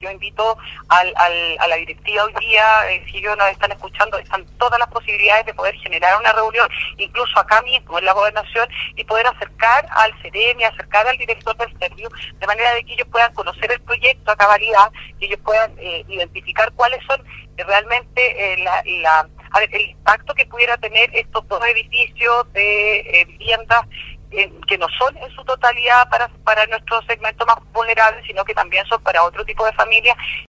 yo invito a la directiva hoy día, si ellos nos están escuchando, están todas las posibilidades de poder generar una reunión, incluso acá mismo en la Gobernación, y poder acercar al CEREMI, acercar al director del Servio, de manera de que ellos puedan conocer el proyecto a cabalidad, que ellos puedan identificar cuáles son realmente el impacto que pudiera tener estos dos edificios de viviendas que no son en su totalidad para nuestro segmento más vulnerable, sino que también son para otro tipo de familias.